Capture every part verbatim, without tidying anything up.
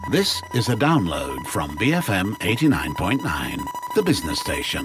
This is a download from B F M eighty-nine point nine, the business station.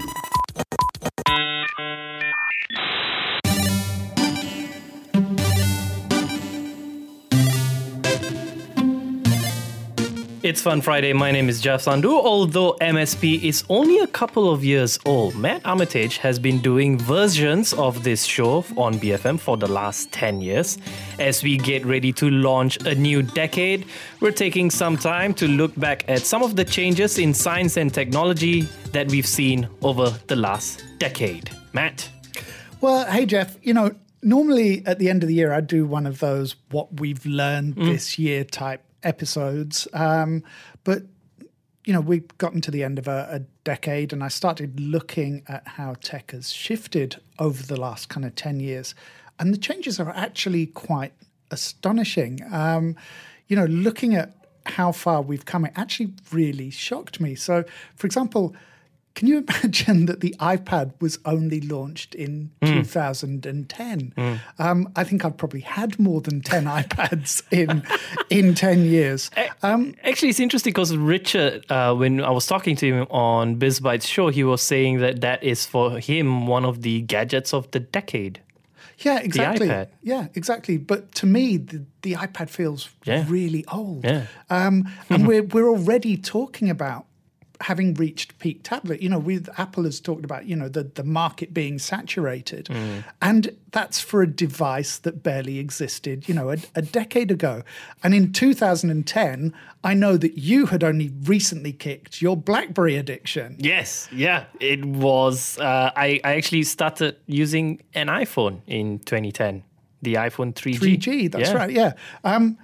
It's Fun Friday. My name is Jeff Sandhu. Although M S P is only a couple of years old, Matt Armitage has been doing versions of this show on B F M for the last ten years. As we get ready to launch a new decade, we're taking some time to look back at some of the changes in science and technology that we've seen over the last decade. Matt? Well, hey, Jeff, you know, normally at the end of the year, I do one of those what we've learned mm. this year type episodes. Um, but, you know, we've gotten to the end of a, a decade and I started looking at how tech has shifted over the last kind of ten years. And the changes are actually quite astonishing. Um, you know, looking at how far we've come, it actually really shocked me. So, for example, can you imagine that the iPad was only launched in mm. two thousand ten? Mm. Um, I think I've probably had more than ten iPads in in ten years. Um, Actually, it's interesting because Richard, uh, when I was talking to him on BizBytes show, he was saying that that is for him one of the gadgets of the decade. Yeah, exactly. The iPad. Yeah, exactly. But to me, the, the iPad feels yeah. really old. Yeah. Um, and we're we're already talking about having reached peak tablet. You know, with Apple has talked about, you know, the, the market being saturated. Mm. And that's for a device that barely existed, you know, a, a decade ago. And in two thousand ten, I know that you had only recently kicked your BlackBerry addiction. Yes, yeah. It was, uh, I, I actually started using an iPhone in twenty ten, the iPhone three G. three G, that's yeah. right, yeah. Um,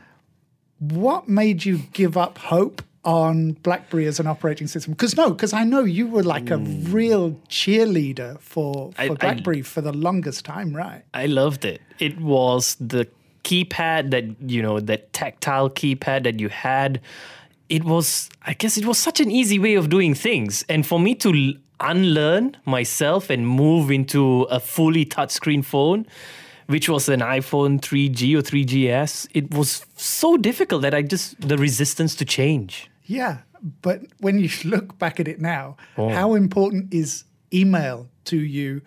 what made you give up hope on BlackBerry as an operating system? Because no, because I know you were like a mm. real cheerleader for, for I, BlackBerry I, for the longest time, right? I loved it. It was the keypad that, you know, that tactile keypad that you had. It was, I guess it was such an easy way of doing things. And for me to unlearn myself and move into a fully touchscreen phone, which was an iPhone three G or three G S, it was so difficult that I just, the resistance to change. Yeah, but when you look back at it now, oh. how important is email to you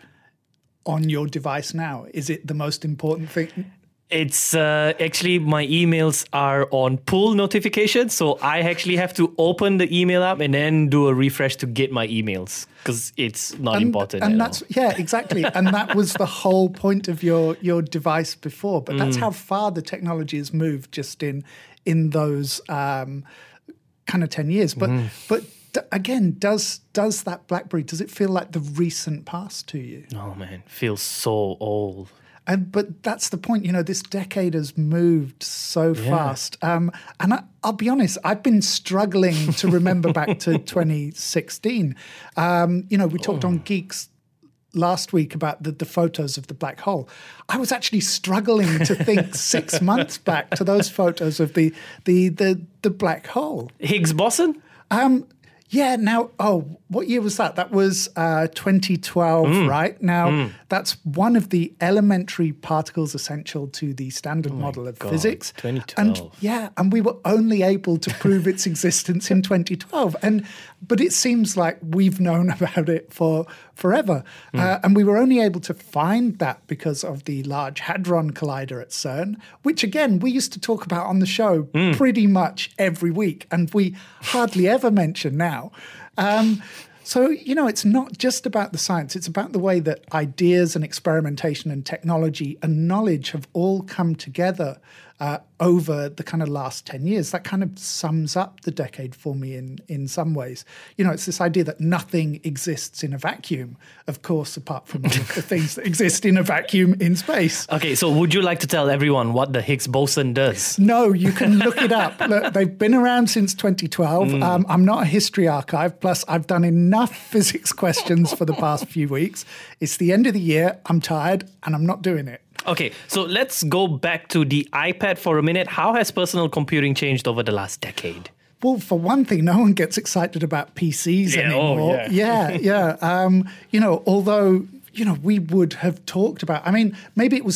on your device now? Is it the most important thing? It's uh, actually my emails are on pull notifications, so I actually have to open the email app and then do a refresh to get my emails because it's not and, important. And at that's all. yeah, exactly. And that was the whole point of your your device before. But that's mm. how far the technology has moved just in in those um, kind of ten years. But mm. but. Again, does does that BlackBerry, does it feel like the recent past to you? Oh man, feels so old. And but that's the point, you know, this decade has moved so yeah. fast. Um, and I, I'll be honest, I've been struggling to remember back to twenty sixteen. Um, you know, we talked oh. on Geeks last week about the, the photos of the black hole. I was actually struggling to think six months back to those photos of the the the, the black hole. Higgs boson? Um Yeah, now, oh, what year was that? That was uh, twenty twelve, mm. right? Now, mm. that's one of the elementary particles essential to the standard oh model of God. physics. twenty twelve. And yeah, and we were only able to prove its existence in twenty twelve. And but it seems like we've known about it for forever. Mm. Uh, and we were only able to find that because of the Large Hadron Collider at CERN, which again, we used to talk about on the show mm. pretty much every week. And we hardly ever mention now. Um, so, you know, it's not just about the science. It's about the way that ideas and experimentation and technology and knowledge have all come together uh, over the kind of last ten years. That kind of sums up the decade for me in, in some ways. You know, it's this idea that nothing exists in a vacuum, of course, apart from all of the things that exist in a vacuum in space. Okay, so would you like to tell everyone what the Higgs boson does? No, you can look it up. Look, they've been around since twenty twelve. Mm. Um, I'm not a history archive, plus I've done enough physics questions for the past few weeks. It's the end of the year, I'm tired, and I'm not doing it. Okay, so let's go back to the iPad for a minute. How has personal computing changed over the last decade? Well, for one thing, no one gets excited about P Cs yeah, anymore. Oh, yeah, yeah. yeah. Um, you know, although, you know, we would have talked about, I mean, maybe it was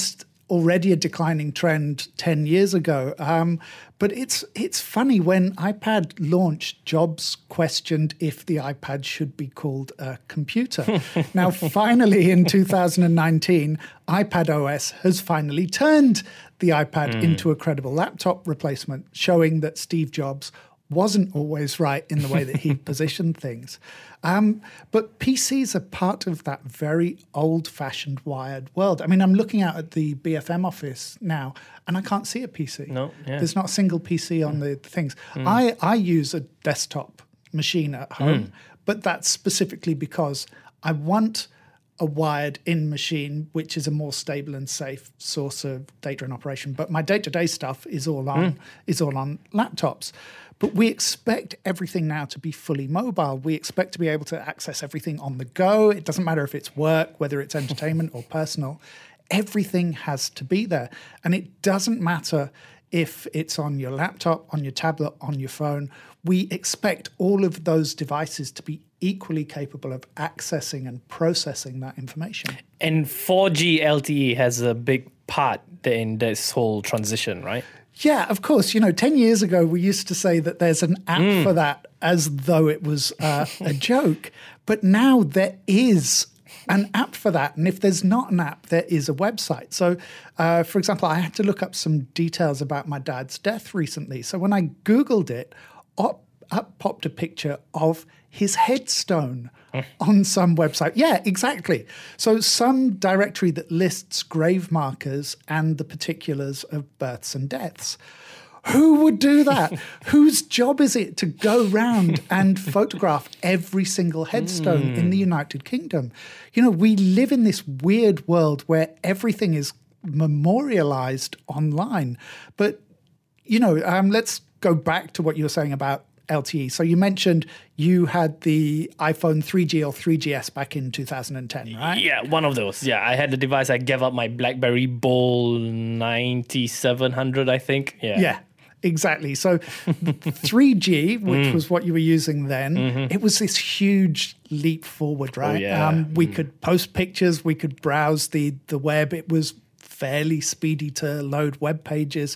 already a declining trend ten years ago. Um, but it's it's funny, when iPad launched, Jobs questioned if the iPad should be called a computer. Now, finally, in two thousand nineteen, iPadOS has finally turned the iPad mm. into a credible laptop replacement, showing that Steve Jobs wasn't always right in the way that he positioned things. Um, but P Cs are part of that very old-fashioned wired world. I mean, I'm looking out at the B F M office now, and I can't see a P C. No, yeah. There's not a single P C on mm. the things. Mm. I, I use a desktop machine at home, mm. but that's specifically because I want a wired-in machine, which is a more stable and safe source of data and operation. But my day-to-day stuff is all on mm. is all on laptops. But we expect everything now to be fully mobile. We expect to be able to access everything on the go. It doesn't matter if it's work, whether it's entertainment or personal. Everything has to be there. And it doesn't matter if it's on your laptop, on your tablet, on your phone. We expect all of those devices to be equally capable of accessing and processing that information. And four G L T E has a big part in this whole transition, right? Yeah, of course. You know, ten years ago, we used to say that there's an app mm. for that as though it was uh, a joke. But now there is an app for that. And if there's not an app, there is a website. So, uh, for example, I had to look up some details about my dad's death recently. So when I Googled it, up, up popped a picture of his headstone on some website. Yeah, exactly. So some directory that lists grave markers and the particulars of births and deaths. Who would do that? Whose job is it to go round and photograph every single headstone mm. in the United Kingdom? You know, we live in this weird world where everything is memorialized online. But, you know, um, let's go back to what you were saying about L T E. So you mentioned you had the iPhone three G or three G S back in two thousand ten, right? Yeah, one of those. Yeah, I had the device. I gave up my BlackBerry Bold ninety-seven hundred, I think. Yeah. Yeah. Exactly. So three G, which mm. was what you were using then, mm-hmm. it was this huge leap forward, right? Oh, yeah. um, we mm. could post pictures, we could browse the, the web. It was fairly speedy to load web pages.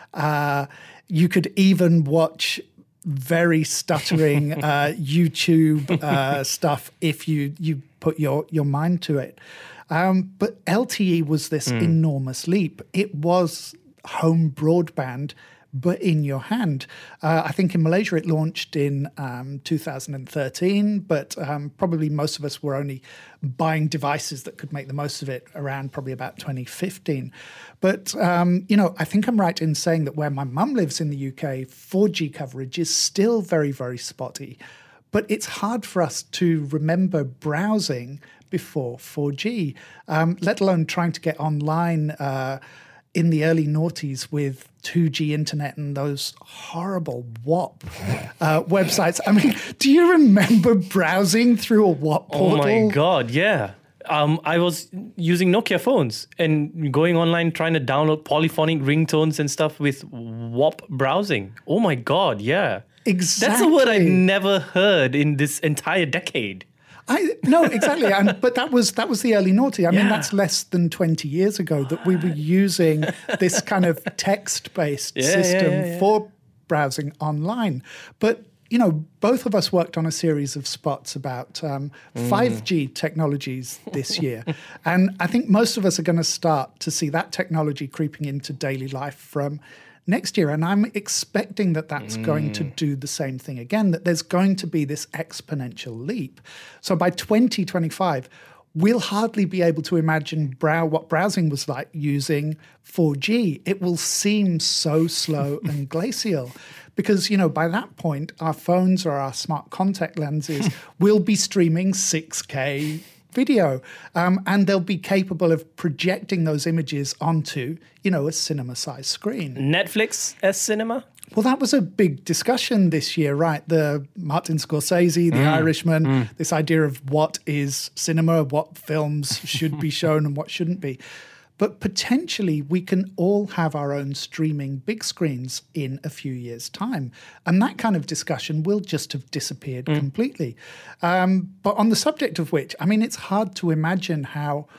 Uh, you could even watch very stuttering uh, YouTube uh, stuff if you you put your, your mind to it. Um, but L T E was this mm. enormous leap. It was home broadband, but in your hand. Uh, I think in Malaysia it launched in um, two thousand thirteen, but um, probably most of us were only buying devices that could make the most of it around probably about twenty fifteen. But, um, you know, I think I'm right in saying that where my mum lives in the U K, four G coverage is still very, very spotty. But it's hard for us to remember browsing before four G, um, let alone trying to get online uh, in the early noughties with two G internet and those horrible W A P uh, websites. I mean, do you remember browsing through a W A P portal? Oh my God, yeah. Um, I was using Nokia phones and going online trying to download polyphonic ringtones and stuff with W A P browsing. Oh my God, yeah. Exactly. That's a word I've never heard in this entire decade. I, no, exactly. And, but that was that was the early naughty. I yeah. mean, that's less than twenty years ago that we were using this kind of text-based yeah, system yeah, yeah, yeah. for browsing online. But, you know, both of us worked on a series of spots about um, mm. five G technologies this year. And I think most of us are going to start to see that technology creeping into daily life from next year. And I'm expecting that that's mm. going to do the same thing again, that there's going to be this exponential leap. So by twenty twenty-five, we'll hardly be able to imagine brow- what browsing was like using four G. It will seem so slow and glacial because, you know, by that point, our phones or our smart contact lenses will be streaming six K video, um, and they'll be capable of projecting those images onto, you know, a cinema-sized screen. Netflix as cinema? Well, that was a big discussion this year, right? The Martin Scorsese, The mm. Irishman, mm. this idea of what is cinema, what films should be shown and what shouldn't be. But potentially we can all have our own streaming big screens in a few years' time. And that kind of discussion will just have disappeared mm. completely. Um, but on the subject of which, I mean, it's hard to imagine how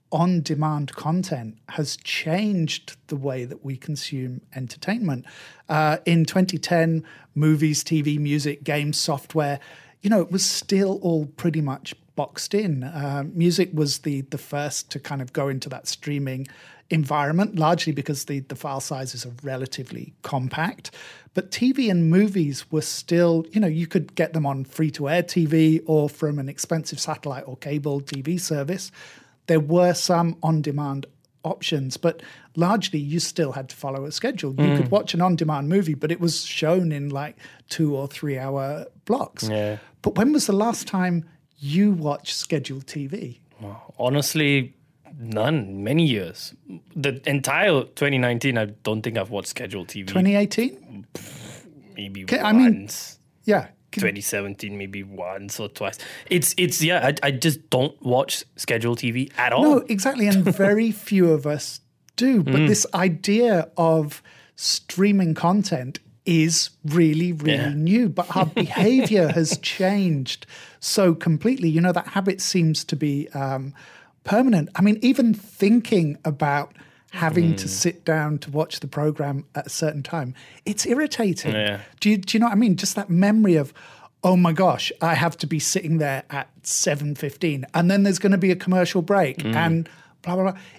on-demand content has changed the way that we consume entertainment. Uh, in twenty ten, movies, T V, music, games, software, you know, it was still all pretty much boxed in. Uh, music was the the first to kind of go into that streaming environment, largely because the, the file sizes are relatively compact. But T V and movies were still, you know, you could get them on free-to-air T V or from an expensive satellite or cable T V service. There were some on-demand options, but largely you still had to follow a schedule. You mm. could watch an on-demand movie, but it was shown in like two or three-hour blocks. Yeah. But when was the last time you watched scheduled T V? Well, honestly, none. Many years. The entire twenty nineteen, I don't think I've watched scheduled T V. twenty eighteen? Maybe Can, once. I mean, yeah. Can, twenty seventeen, maybe once or twice. It's, it's yeah, I, I just don't watch scheduled T V at all. No, exactly. And very few of us do. But mm. this idea of streaming content is really, really yeah. new. But our behavior has changed so completely. You know, that habit seems to be um, permanent. I mean, even thinking about having mm. to sit down to watch the program at a certain time, it's irritating. Yeah. Do you, do you know what I mean? Just that memory of, oh my gosh, I have to be sitting there at seven fifteen and then there's going to be a commercial break mm. and blah, blah, blah.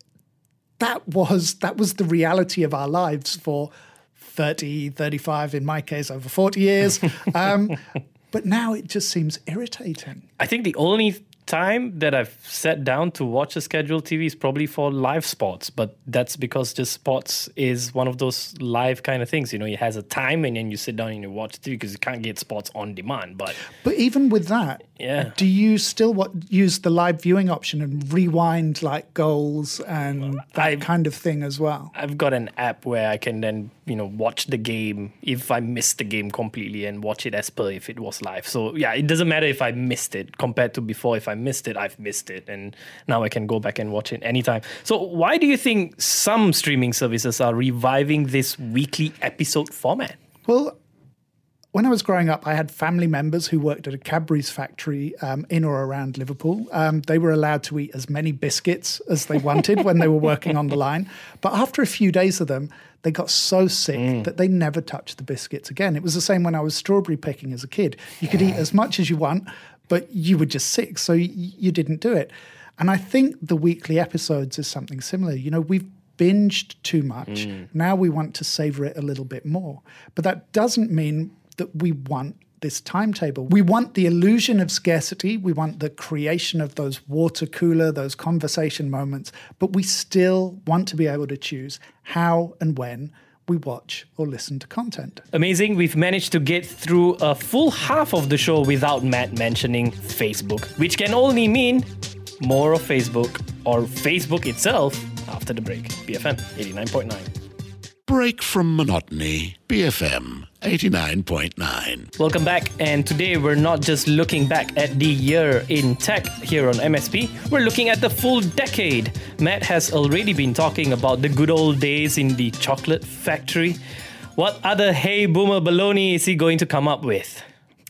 That was, that was the reality of our lives for thirty, thirty-five, in my case, over forty years. Um, but now it just seems irritating. I think the only time that I've sat down to watch a scheduled T V is probably for live sports, but that's because just sports is one of those live kind of things. You know, it has a time and then you sit down and you watch T V because you can't get sports on demand. But but even with that, yeah, do you still what, use the live viewing option and rewind like goals and that I've, kind of thing as well? I've got an app where I can then, you know, watch the game if I missed the game completely and watch it as per if it was live. So yeah, it doesn't matter if I missed it compared to before. If I missed it, I've missed it, and now I can go back and watch it anytime. So why do you think some streaming services are reviving this weekly episode format? Well, when I was growing up, I had family members who worked at a Cadbury's factory um, in or around Liverpool. Um, they were allowed to eat as many biscuits as they wanted when they were working on the line. But after a few days of them, they got so sick mm. that they never touched the biscuits again. It was the same when I was strawberry picking as a kid. You could eat as much as you want, but you were just sick, so y- you didn't do it. And I think the weekly episodes is something similar. You know, we've binged too much. Mm. Now we want to savor it a little bit more. But that doesn't mean that we want this timetable. We want the illusion of scarcity. We want the creation of those water cooler, those conversation moments. But we still want to be able to choose how and when we watch or listen to content. Amazing. We've managed to get through a full half of the show without Matt mentioning Facebook, which can only mean more of Facebook or Facebook itself after the break. B F M eighty-nine point nine. Break from monotony. B F M eighty-nine point nine. Welcome back, and today we're not just looking back at the year in tech here on M S P, we're looking at the full decade. Matt has already been talking about the good old days in the chocolate factory. What other hey boomer baloney is he going to come up with?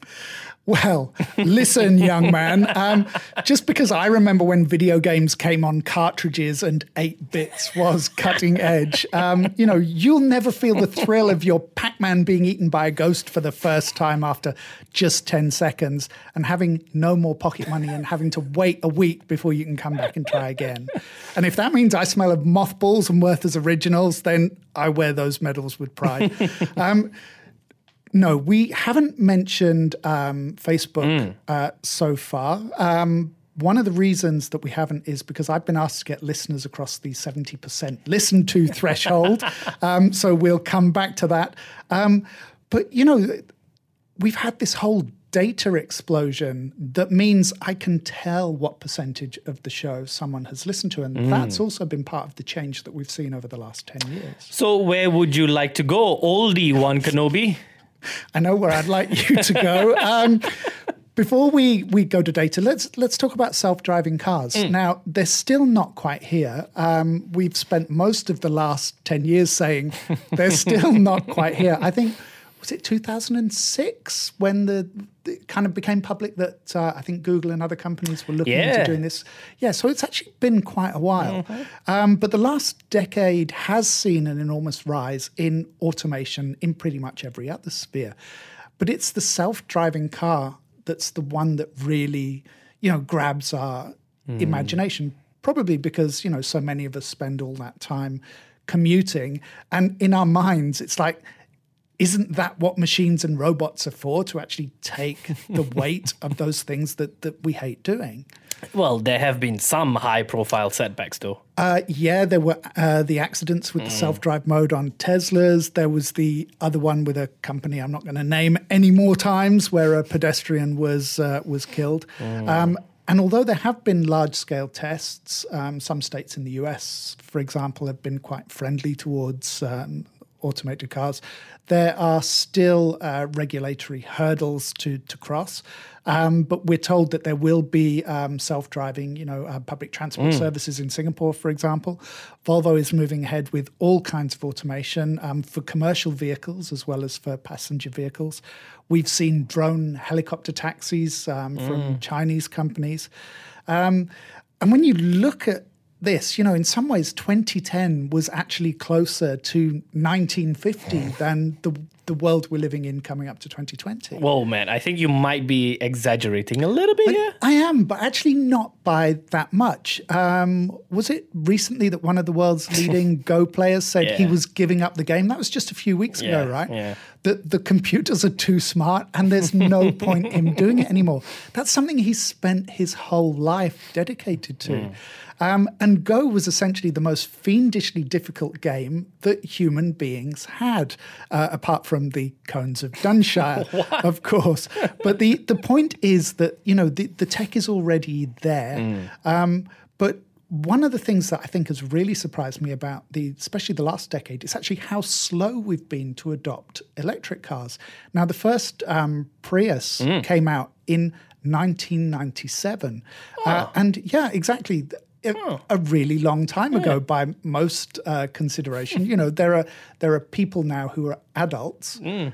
Well, listen, young man, um, just because I remember when video games came on cartridges and eight bits was cutting edge, um, you know, you'll never feel the thrill of your Pac-Man being eaten by a ghost for the first time after just ten seconds and having no more pocket money and having to wait a week before you can come back and try again. And if that means I smell of mothballs and Werther's Originals, then I wear those medals with pride. Um, No, we haven't mentioned um, Facebook mm. uh, so far. Um, one of the reasons that we haven't is because I've been asked to get listeners across the seventy percent listen to threshold. um, so we'll come back to that. Um, but, you know, we've had this whole data explosion that means I can tell what percentage of the show someone has listened to. And mm. that's also been part of the change that we've seen over the last ten years. So where would you like to go, oldie one Kenobi? I know where I'd like you to go. Um, before we, we go to data, let's let's talk about self-driving cars. Mm. Now, they're still not quite here. Um, we've spent most of the last ten years saying they're still not quite here. I think was it two thousand six when the it kind of became public that uh, I think Google and other companies were looking Yeah. into doing this. Yeah, so it's actually been quite a while. Mm-hmm. Um, but the last decade has seen an enormous rise in automation in pretty much every other sphere. But it's the self-driving car that's the one that really, you know, grabs our mm. imagination, probably because, you know, so many of us spend all that time commuting. And in our minds, it's like, isn't that what machines and robots are for, to actually take the weight of those things that, that we hate doing? Well, there have been some high-profile setbacks, though. Uh, yeah, there were uh, the accidents with mm. the self-drive mode on Teslas. There was the other one with a company I'm not going to name any more times, where a pedestrian was uh, was killed. Mm. Um, and although there have been large-scale tests, um, some states in the U S, for example, have been quite friendly towards um, automated cars. There are still uh, regulatory hurdles to to cross, um, but we're told that there will be um, self-driving, you know, uh, public transport mm. services in Singapore, for example. Volvo is moving ahead with all kinds of automation um, for commercial vehicles as well as for passenger vehicles. We've seen drone helicopter taxis um, from mm. Chinese companies, um, and when you look at this, you know, in some ways, twenty ten was actually closer to nineteen fifty than the the world we're living in coming up to twenty twenty. Whoa, man, I think you might be exaggerating a little bit I, here. I am, but actually not by that much. Um, was it recently that one of the world's leading Go players said yeah. he was giving up the game? That was just a few weeks yeah, ago, right? Yeah. The, the computers are too smart and there's no point in doing it anymore. That's something he's spent his whole life dedicated to. Mm. Um, and Go was essentially the most fiendishly difficult game that human beings had, uh, apart from the Cones of Dunshire, of course. But the, the point is that, you know, the, the tech is already there. Mm. Um, but one of the things that I think has really surprised me about the, especially the last decade, is actually how slow we've been to adopt electric cars. Now, the first um, Prius mm. came out in nineteen ninety-seven. Oh. Uh, and yeah, exactly. A, oh. a really long time ago yeah. by most uh, consideration. You know, there are there are people now who are adults mm.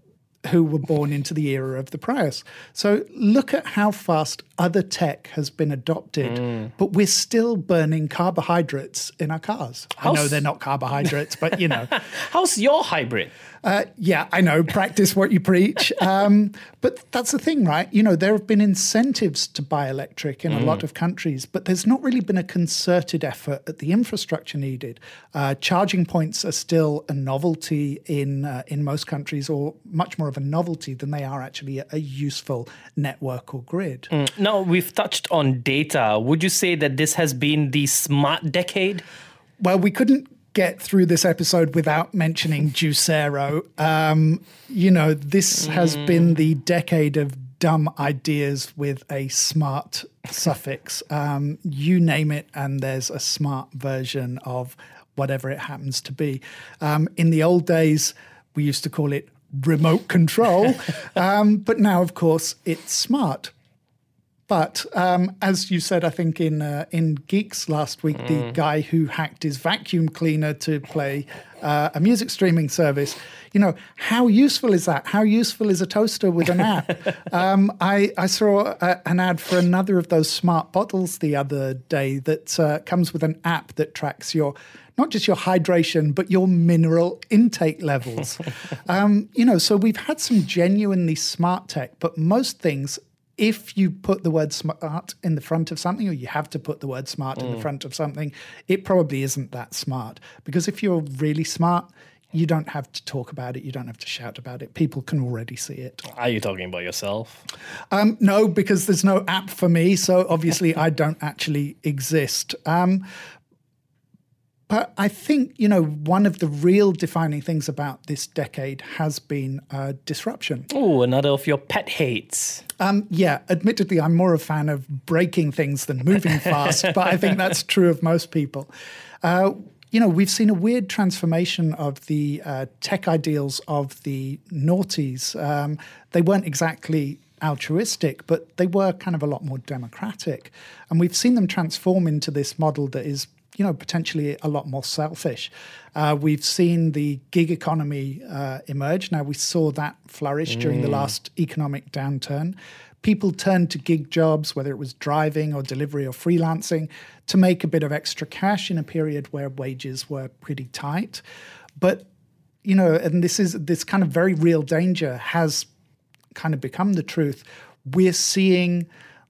who were born into the era of the Prius. So look at how fast other tech has been adopted, mm. but we're still burning carbohydrates in our cars. How's, I know they're not carbohydrates, but you know. How's your hybrid? Uh, yeah, I know, practice what you preach. Um, but that's the thing, right? You know, there have been incentives to buy electric in mm. a lot of countries, but there's not really been a concerted effort at the infrastructure needed. Uh, charging points are still a novelty in uh, in most countries, or much more of a novelty than they are actually a, a useful network or grid. Mm. Now, we've touched on data. Would you say that this has been the smart decade? Well, we couldn't get through this episode without mentioning Juicero. Um, you know, this mm. has been the decade of dumb ideas with a smart suffix. Um, you name it, and there's a smart version of whatever it happens to be. Um, in the old days, we used to call it remote control, um, but now, of course, it's smart. But um, as you said, I think in uh, in Geeks last week, mm. the guy who hacked his vacuum cleaner to play uh, a music streaming service, you know, how useful is that? How useful is a toaster with an app? um, I, I saw a, an ad for another of those smart bottles the other day that uh, comes with an app that tracks your, not just your hydration, but your mineral intake levels. um, you know, so we've had some genuinely smart tech, but most things, if you put the word smart in the front of something, or you have to put the word smart mm. in the front of something, it probably isn't that smart. Because if you're really smart, you don't have to talk about it. You don't have to shout about it. People can already see it. Are you talking about yourself? Um, no, because there's no app for me. So obviously I don't actually exist. Um, But I think, you know, one of the real defining things about this decade has been uh, disruption. Oh, another of your pet hates. Um, yeah, admittedly, I'm more a fan of breaking things than moving fast, but I think that's true of most people. Uh, you know, we've seen a weird transformation of the uh, tech ideals of the noughties. Um, they weren't exactly altruistic, but they were kind of a lot more democratic. And we've seen them transform into this model that is you know, potentially a lot more selfish. Uh, we've seen the gig economy uh, emerge. Now, we saw that flourish mm. during the last economic downturn. People turned to gig jobs, whether it was driving or delivery or freelancing, to make a bit of extra cash in a period where wages were pretty tight. But, you know, and this is this kind of very real danger has kind of become the truth. We're seeing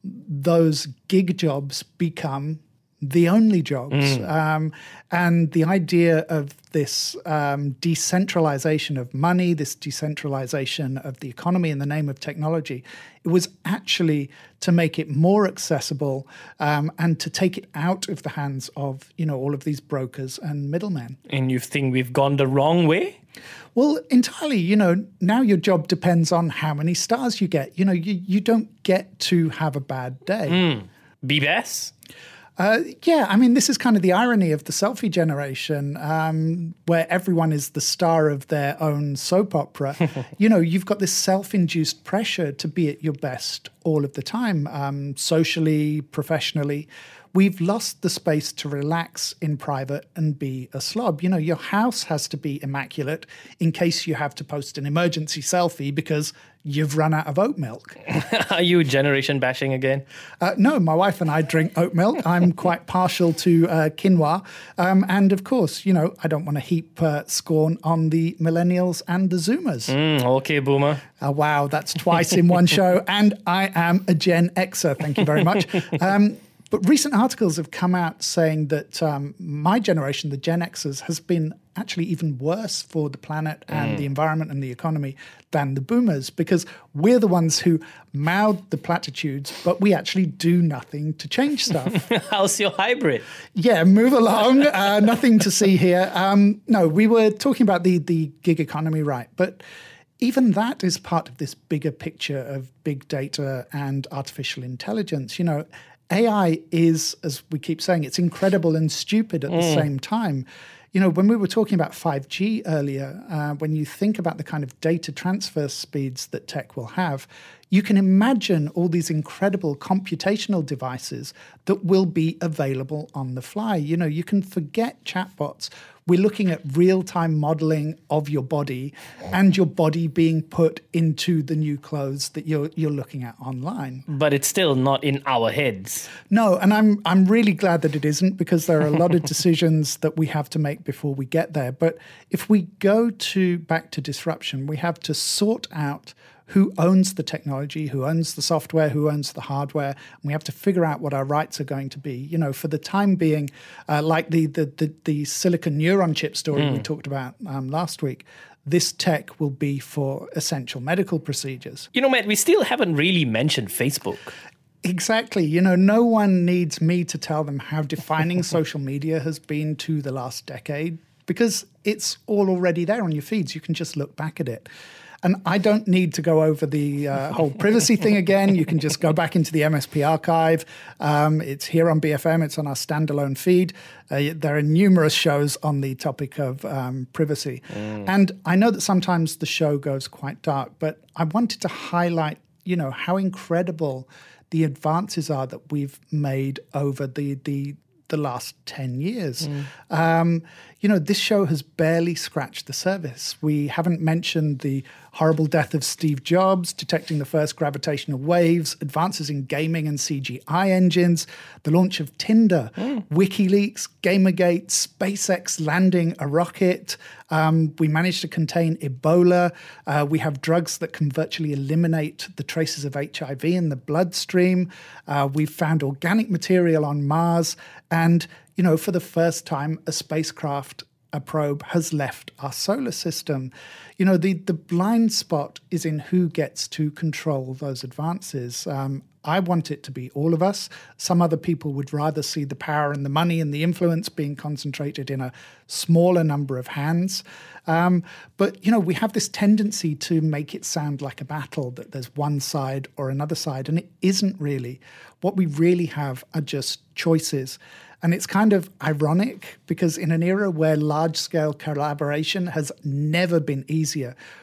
those gig jobs become the only jobs. Mm. Um, and the idea of this um, decentralization of money, this decentralization of the economy in the name of technology, it was actually to make it more accessible um, and to take it out of the hands of, you know, all of these brokers and middlemen. And you think we've gone the wrong way? Well, entirely. You know, now your job depends on how many stars you get. You know, you, you don't get to have a bad day. Mm. Be best? Uh, yeah, I mean, this is kind of the irony of the selfie generation, um, where everyone is the star of their own soap opera. You know, you've got this self-induced pressure to be at your best all of the time, um, socially, professionally. We've lost the space to relax in private and be a slob. You know, your house has to be immaculate in case you have to post an emergency selfie because you've run out of oat milk. Are you generation bashing again? Uh, no, my wife and I drink oat milk. I'm quite partial to uh, quinoa. Um, and of course, you know, I don't want to heap uh, scorn on the millennials and the Zoomers. Mm, okay, boomer. Uh, wow, that's twice in one show. And I am a Gen Xer. Thank you very much. Um, But recent articles have come out saying that um, my generation, the Gen Xers, has been actually even worse for the planet and mm. the environment and the economy than the boomers, because we're the ones who mouth the platitudes, but we actually do nothing to change stuff. How's your hybrid? Yeah, move along. Uh, nothing to see here. Um, no, we were talking about the, the gig economy, right? But even that is part of this bigger picture of big data and artificial intelligence. You know, A I is, as we keep saying, it's incredible and stupid at mm. the same time. You know, when we were talking about five G earlier, uh, when you think about the kind of data transfer speeds that tech will have, you can imagine all these incredible computational devices that will be available on the fly. You know, you can forget chatbots. We're looking at real-time modeling of your body and your body being put into the new clothes that you're you're looking at online. But it's still not in our heads. No, and I'm I'm really glad that it isn't, because there are a lot of decisions that we have to make before we get there. But if we go to back to disruption, we have to sort out who owns the technology, who owns the software, who owns the hardware, and we have to figure out what our rights are going to be. You know, for the time being, uh, like the, the the the silicon neuron chip story mm. we talked about um, last week, this tech will be for essential medical procedures. You know, Matt, we still haven't really mentioned Facebook. Exactly. You know, no one needs me to tell them how defining social media has been to the last decade, because it's all already there on your feeds. You can just look back at it. And I don't need to go over the uh, whole privacy thing again. You can just go back into the M S P archive. Um, it's here on B F M. It's on our standalone feed. Uh, there are numerous shows on the topic of um, privacy. Mm. And I know that sometimes the show goes quite dark, but I wanted to highlight, you know, how incredible the advances are that we've made over the the the last ten years. Mm. Um, you know, this show has barely scratched the surface. We haven't mentioned the horrible death of Steve Jobs, detecting the first gravitational waves, advances in gaming and C G I engines, the launch of Tinder, mm. WikiLeaks, Gamergate, SpaceX landing a rocket. Um, we managed to contain Ebola. Uh, we have drugs that can virtually eliminate the traces of H I V in the bloodstream. Uh, we've found organic material on Mars. And, you know, for the first time, a spacecraft, a probe, has left our solar system. You know, the, the blind spot is in who gets to control those advances. Um, I want it to be all of us. Some other people would rather see the power and the money and the influence being concentrated in a smaller number of hands. Um, but, you know, we have this tendency to make it sound like a battle, that there's one side or another side, and it isn't really. What we really have are just choices. And it's kind of ironic, because in an era where large-scale collaboration has never been easier,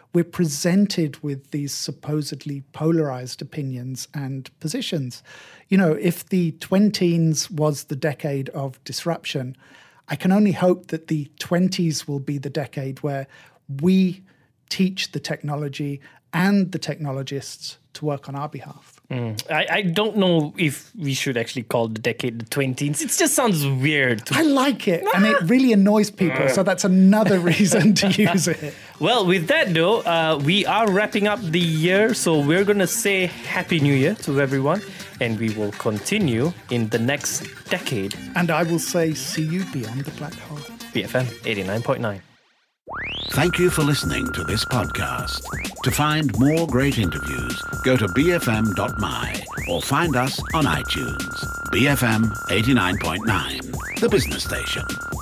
we're presented with these supposedly polarized opinions and positions. You know, if the twenties was the decade of disruption, I can only hope that the twenties will be the decade where we teach the technology and the technologists to work on our behalf. Mm. I, I don't know if we should actually call the decade the twenties. It just sounds weird. To... I like it, and it really annoys people, so that's another reason to use it. Well, with that though, uh, we are wrapping up the year, so we're going to say Happy New Year to everyone, and we will continue in the next decade. And I will say, see you beyond the black hole. B F M eighty-nine point nine. Thank you for listening to this podcast. To find more great interviews, go to b f m dot m y or find us on iTunes. B F M eighty-nine point nine, the business station.